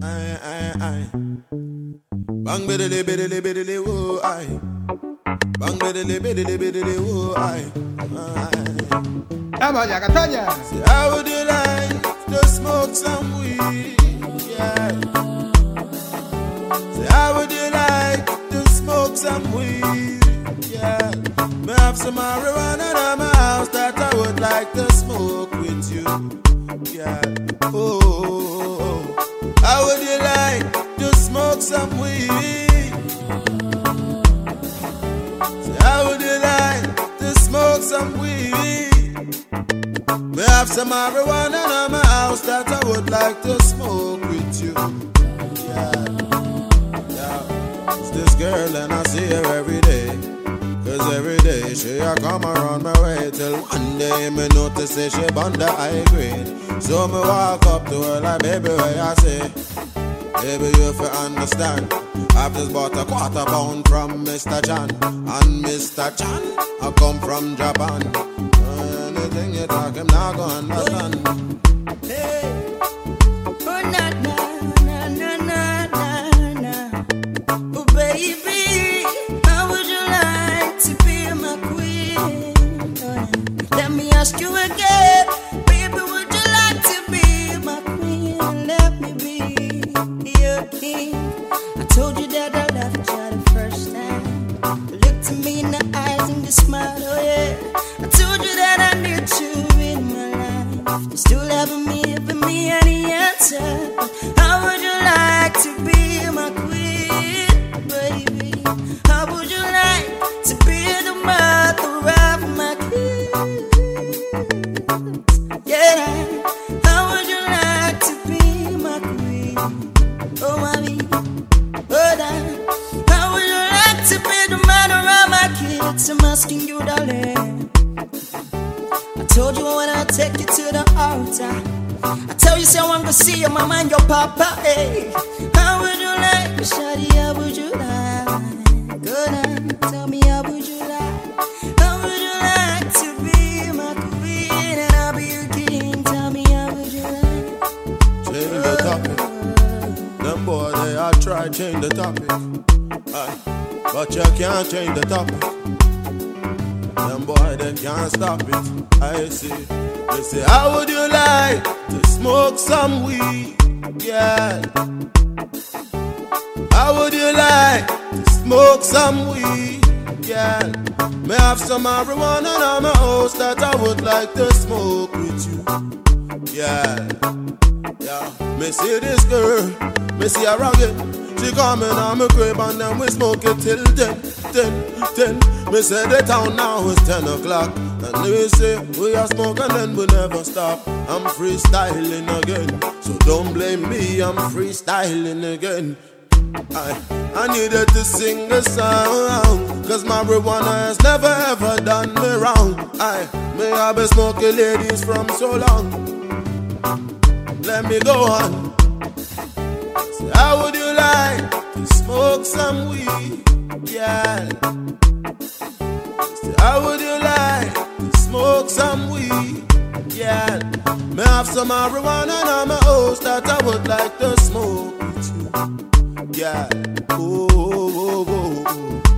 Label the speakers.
Speaker 1: Aye. Bang biddly biddly biddly woo, aye. Bang biddly biddly biddly woo, aye.
Speaker 2: Vamos allá, Cataña.
Speaker 1: Say, how would you like to smoke some weed? Yeah. Say, how would you like to smoke some weed? Yeah. Me have some marijuana in my house that I would like to smoke with you. Yeah. Oh. How would you like to smoke some weed? Say, how would you like to smoke some weed? We have some marijuana in my house that I would like to smoke with you. Yeah. It's this girl and I see her every day. Cause every day she a come around my way. Till one day me notice say she bond the high grade. So me walk up to her like, baby, where I say, baby, you fi understand, I've just bought a quarter pound from Mr. Chan. And Mr. Chan, I come from Japan. Anything you talk, I'm not gonna understand.
Speaker 3: Hey, oh na na na na na na. Oh baby, how would you like to be my queen? Let me ask you again, baby, would you like to be my queen? Let me be your king. I told you that I loved you the first time. You looked at me in the eyes and you smiled, oh yeah. I told you that I need you in my life. You still haven't given me any answer. How would you like to be my queen, baby? How would you like to be the mother of my kids? Yeah. How would you like to be my queen? Oh, mommy. Oh, darling. How would you like to be the mother of my kids? I'm asking you, darling. I told you I wanna take you to the altar. I tell you, say I want to see your mama and your papa. Hey, how would you like, shawty? How would you like? Go down, tell me how would you like? How would you like to be my queen and I'll be your king? Tell me how would you like?
Speaker 1: Change the topic. Them boy they all try change the topic. Aye. But you can't change the topic. Them boy they can't stop it. I see. They say, how would you like to smoke some weed? Yeah. How would you like to smoke some weed? Yeah. May have some marijuana in my house that I would like to smoke with you. Yeah. Me see this girl, me see her rugged. She coming on my crib and then we smoke it till 10. Me say the town now is 10 o'clock. And we say we are smoking and we never stop. I'm freestyling again, so don't blame me, I'm freestyling again. I needed to sing a song, cause marijuana has never ever done me wrong. May I be smoking ladies from so long. Let me go on. So how would you like to smoke some weed? Yeah. So how would you like to smoke some weed? Yeah. May have some marijuana in my house that I would like to smoke with you. Yeah. Oh.